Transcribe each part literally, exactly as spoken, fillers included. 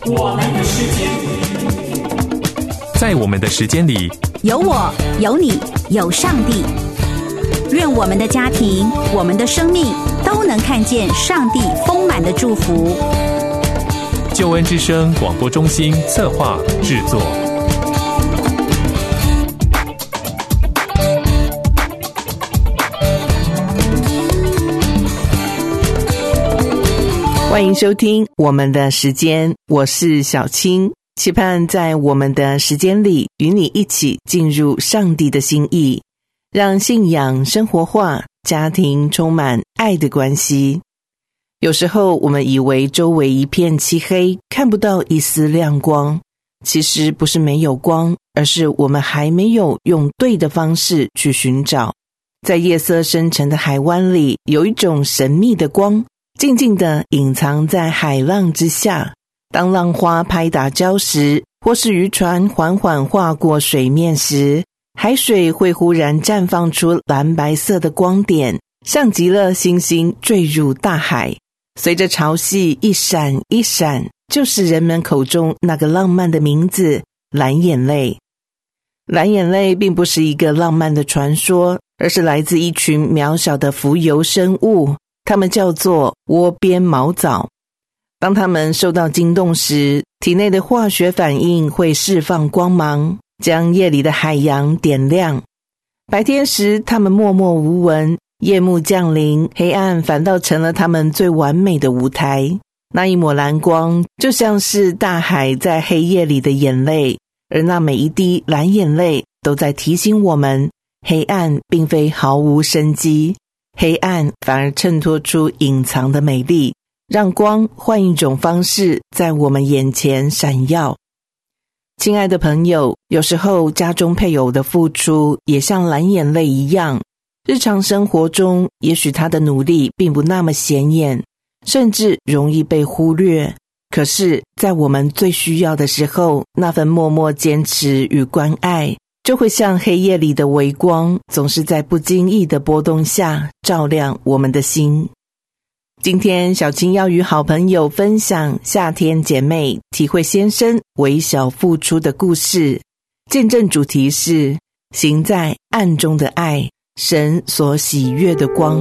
我们的时间， 在我们的时间里， 有我，有你，有上帝。愿我们的家庭，我们的生命都能看见上帝丰满的祝福。 救恩之声广播中心策划制作。 欢迎收听我们的时间，我是小青，期盼在我们的时间里与你一起进入上帝的心意，让信仰生活化，家庭充满爱的关系。有时候我们以为周围一片漆黑，看不到一丝亮光，其实不是没有光，而是我们还没有用对的方式去寻找。在夜色深沉的海湾里，有一种神秘的光，静静地隐藏在海浪之下。当浪花拍打礁石，或是渔船缓缓划过水面时，海水会忽然绽放出蓝白色的光点，像极了星星坠入大海。随着潮汐一闪一闪，就是人们口中那个浪漫的名字——蓝眼泪。蓝眼泪并不是一个浪漫的传说，而是来自一群渺小的浮游生物，它们叫做窝边毛藻。当它们受到惊动时，体内的化学反应会释放光芒，将夜里的海洋点亮。白天时它们默默无闻，夜幕降临，黑暗反倒成了它们最完美的舞台。那一抹蓝光就像是大海在黑夜里的眼泪，而那每一滴蓝眼泪都在提醒我们，黑暗并非毫无生机，黑暗反而衬托出隐藏的美丽，让光换一种方式在我们眼前闪耀。亲爱的朋友，有时候家中配偶的付出也像蓝眼泪一样，日常生活中也许他的努力并不那么显眼，甚至容易被忽略，可是在我们最需要的时候，那份默默坚持与关爱就会像黑夜里的微光，总是在不经意的波动下照亮我们的心。今天小青要与好朋友分享夏天姐妹体会先生微小付出的故事，见证主题是行在暗中的爱，神所喜悦的光。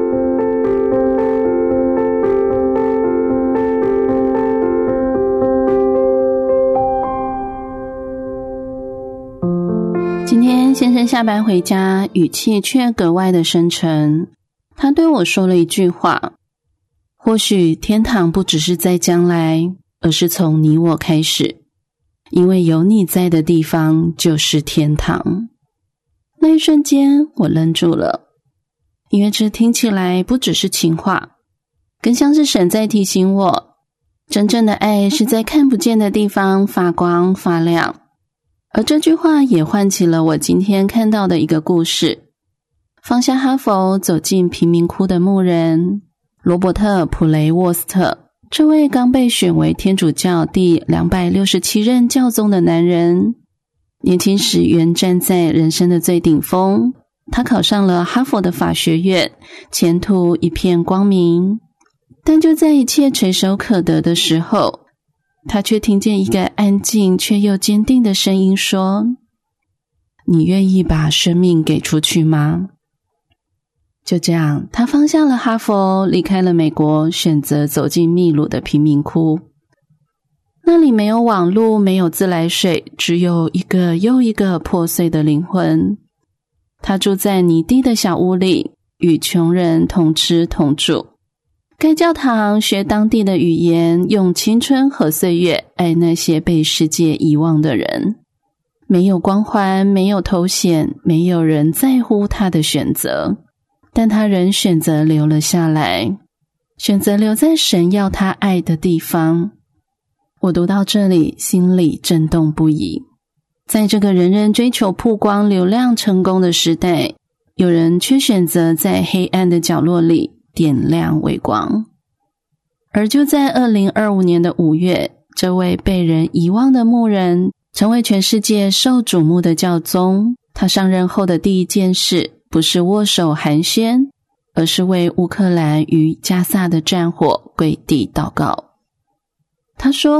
今天先生下班回家，语气却格外的深沉。他对我说了一句话：或许天堂不只是在将来，而是从你我开始，因为有你在的地方就是天堂。那一瞬间我愣住了，因为这听起来不只是情话，更像是神在提醒我，真正的爱是在看不见的地方发光发亮。而这句话也唤起了我今天看到的一个故事。放下哈佛，走进贫民窟的牧人罗伯特·普雷沃斯特，这位刚被选为天主教第两百六十七任教宗的男人，年轻时原站在人生的最顶峰，他考上了哈佛的法学院，前途一片光明。但就在一切垂手可得的时候，他却听见一个安静却又坚定的声音说：你愿意把生命给出去吗？就这样，他放下了哈佛，离开了美国，选择走进秘鲁的贫民窟。那里没有网络，没有自来水，只有一个又一个破碎的灵魂。他住在泥地的小屋里，与穷人同吃同住，盖教堂，学当地的语言，用青春和岁月爱那些被世界遗忘的人。没有光环，没有头衔，没有人在乎他的选择，但他仍选择留了下来，选择留在神要他爱的地方。我读到这里，心里震动不已。在这个人人追求曝光、流量、成功的时代，有人却选择在黑暗的角落里点亮微光。而就在二零二五年的五月，这位被人遗忘的牧人成为全世界受瞩目的教宗。他上任后的第一件事不是握手寒暄，而是为乌克兰与加萨的战火跪地祷告。他说，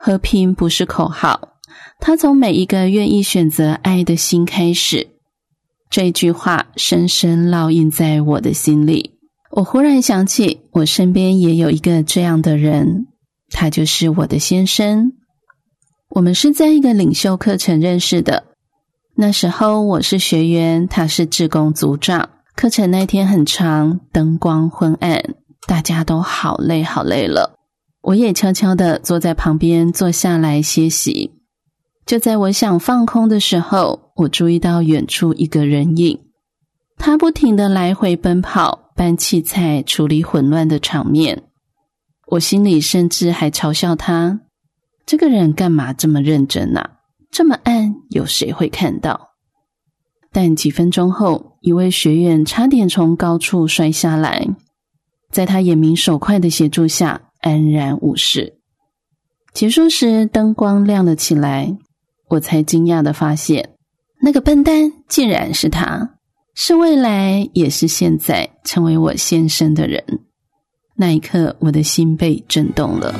和平不是口号，它从每一个愿意选择爱的心开始。这句话深深烙印在我的心里。我忽然想起，我身边也有一个这样的人，他就是我的先生。我们是在一个领袖课程认识的，那时候我是学员，他是志工组长。课程那天很长，灯光昏暗，大家都好累好累了。我也悄悄地坐在旁边坐下来歇息。就在我想放空的时候，我注意到远处一个人影，他不停地来回奔跑，搬器材，处理混乱的场面。我心里甚至还嘲笑他，这个人干嘛这么认真啊？这么暗，有谁会看到？但几分钟后，一位学员差点从高处摔下来，在他眼明手快的协助下，安然无事。结束时，灯光亮了起来，我才惊讶地发现，那个笨蛋竟然是他，是未来也是现在成为我先生的人。那一刻，我的心被震动了。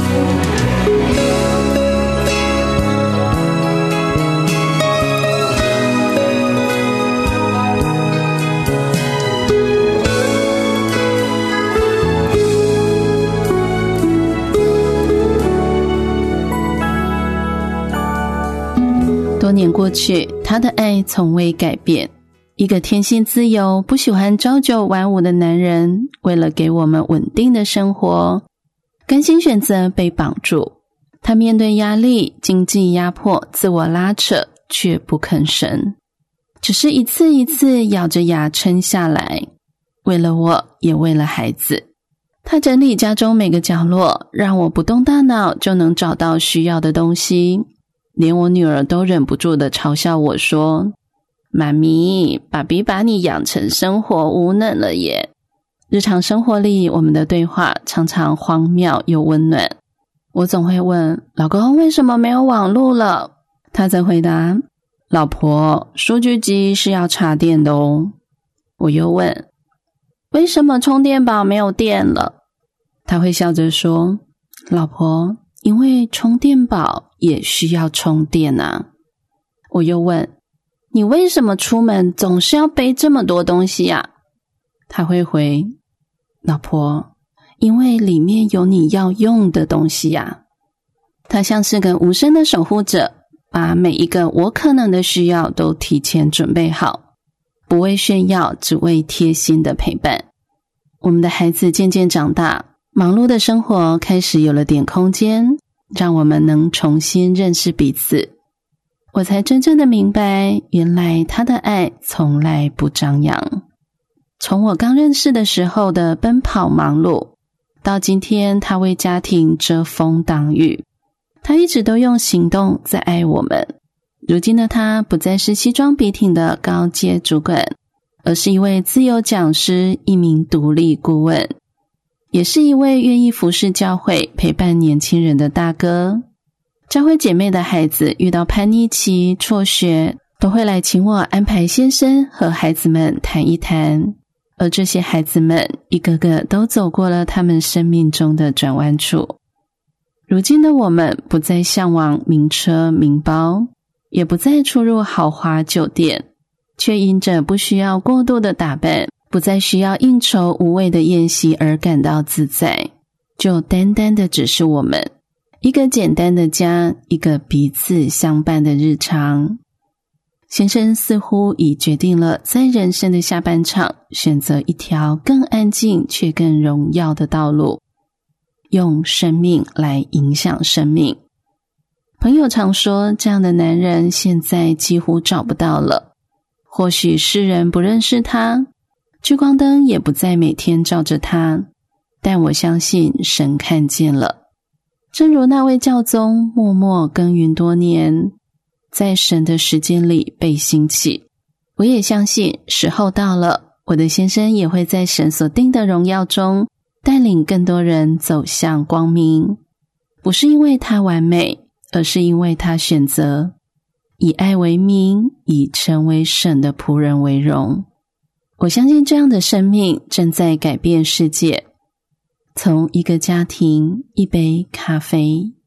多年过去，他的爱从未改变。一个天性自由、不喜欢朝九晚五的男人，为了给我们稳定的生活，甘心选择被绑住。他面对压力、经济压迫、自我拉扯，却不吭声，只是一次一次咬着牙撑下来，为了我，也为了孩子。他整理家中每个角落，让我不动大脑就能找到需要的东西。连我女儿都忍不住地嘲笑我说，妈咪，爸比把你养成生活无能了耶。日常生活里，我们的对话常常荒谬又温暖。我总会问，老公为什么没有网路了？他则回答，老婆，数据机是要插电的哦。我又问，为什么充电宝没有电了？他会笑着说，老婆，因为充电宝也需要充电啊。我又问，你为什么出门总是要背这么多东西啊？他会回，老婆，因为里面有你要用的东西啊。他像是个无声的守护者，把每一个我可能的需要都提前准备好，不为炫耀，只为贴心的陪伴。我们的孩子渐渐长大，忙碌的生活开始有了点空间，让我们能重新认识彼此。我才真正的明白，原来他的爱从来不张扬。从我刚认识的时候的奔跑忙碌，到今天他为家庭遮风挡雨，他一直都用行动在爱我们。如今的他不再是西装笔挺的高阶主管，而是一位自由讲师，一名独立顾问，也是一位愿意服侍教会、陪伴年轻人的大哥。教会姐妹的孩子遇到叛逆期、辍学，都会来请我安排先生和孩子们谈一谈。而这些孩子们一个个都走过了他们生命中的转弯处。如今的我们不再向往名车名包，也不再出入豪华酒店，却因着不需要过度的打扮，不再需要应酬无谓的宴席而感到自在。就单单的只是我们，一个简单的家，一个彼此相伴的日常。先生似乎已决定了在人生的下半场选择一条更安静却更荣耀的道路，用生命来影响生命。朋友常说，这样的男人现在几乎找不到了。或许世人不认识他，聚光灯也不再每天照着他，但我相信神看见了。正如那位教宗默默耕耘多年，在神的时间里被兴起。我也相信时候到了，我的先生也会在神所定的荣耀中带领更多人走向光明。不是因为他完美，而是因为他选择以爱为名，以成为神的仆人为荣。我相信这样的生命正在改变世界。从一个家庭、一杯咖啡，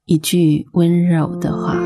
一句温柔的话。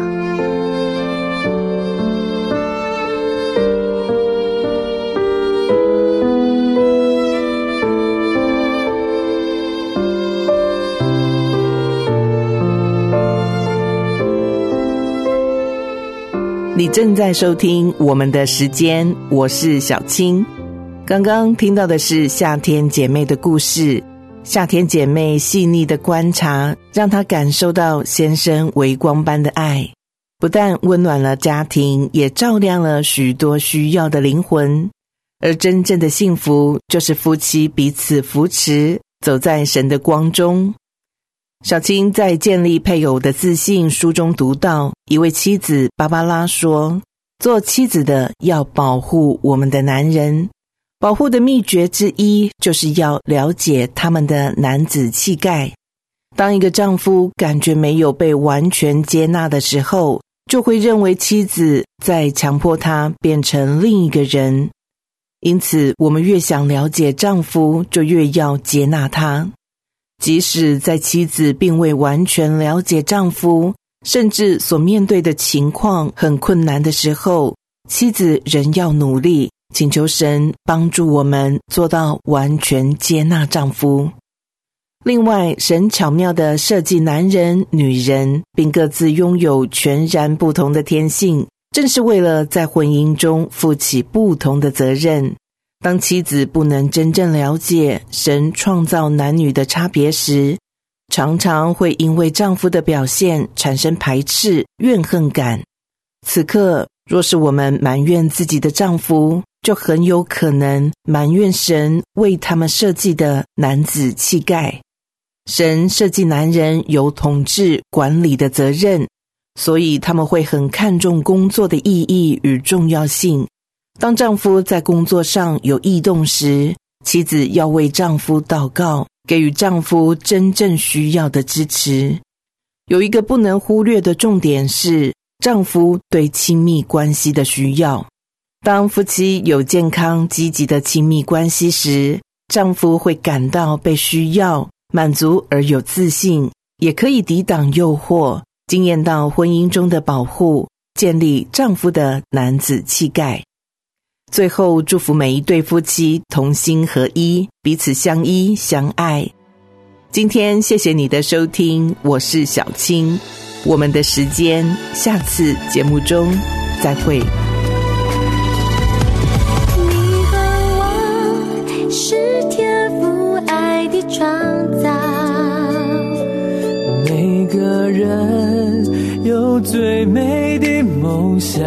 你正在收听我们的时间，我是小青。刚刚听到的是夏天姐妹的故事，夏天姐妹细腻的观察，让她感受到先生微光般的爱，不但温暖了家庭，也照亮了许多需要的灵魂。而真正的幸福，就是夫妻彼此扶持，走在神的光中。小青在建立配偶的自信书中读到，一位妻子芭芭拉说，做妻子的要保护我们的男人，保护的秘诀之一就是要了解他们的男子气概。当一个丈夫感觉没有被完全接纳的时候，就会认为妻子在强迫他变成另一个人。因此，我们越想了解丈夫，就越要接纳他。即使在妻子并未完全了解丈夫，甚至所面对的情况很困难的时候，妻子仍要努力，请求神帮助我们做到完全接纳丈夫。另外，神巧妙地设计男人、女人，并各自拥有全然不同的天性，正是为了在婚姻中负起不同的责任。当妻子不能真正了解神创造男女的差别时，常常会因为丈夫的表现产生排斥、怨恨感。此刻，若是我们埋怨自己的丈夫，就很有可能埋怨神为他们设计的男子气概。神设计男人有统治、管理的责任，所以他们会很看重工作的意义与重要性。当丈夫在工作上有异动时，妻子要为丈夫祷告，给予丈夫真正需要的支持。有一个不能忽略的重点是，丈夫对亲密关系的需要。当夫妻有健康积极的亲密关系时，丈夫会感到被需要、满足而有自信，也可以抵挡诱惑，经验到婚姻中的保护，建立丈夫的男子气概。最后，祝福每一对夫妻同心合一，彼此相依相爱。今天谢谢你的收听，我是小青，我们的时间下次节目中再会。 你和我是天父爱的创造， 每个人有最美的梦想，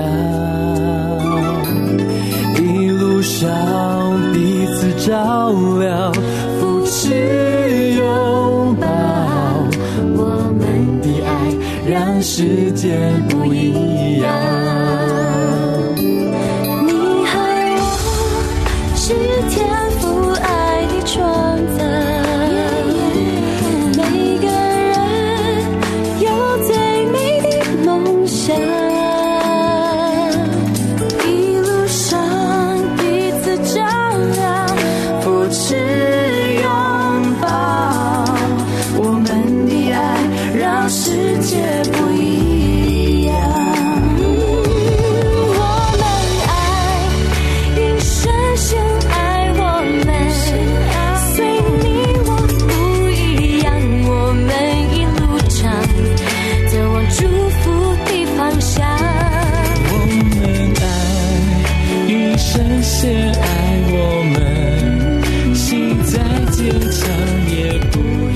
一路上彼此照料，扶持拥抱，我们的爱让世界不一样。 你和我是天父爱的创造，每个人有最美的梦想，一路上彼此照亮，扶持拥抱，我们的爱让世界不一样。我们爱，因深深爱我们，随你我不一样，我们一路上走往祝福的方向。 我们爱，因深深爱我们，心再坚强也不